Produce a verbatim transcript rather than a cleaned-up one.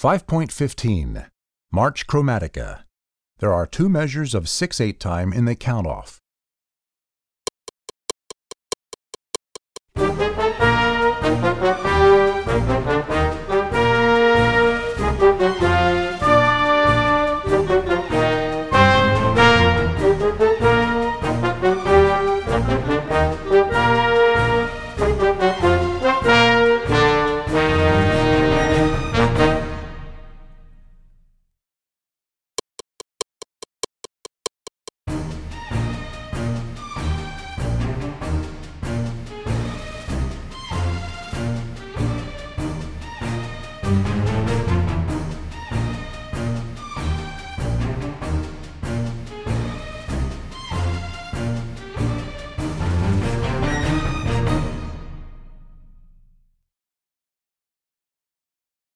five point fifteen. March Chromatica. There are two measures of six eight time in the count-off.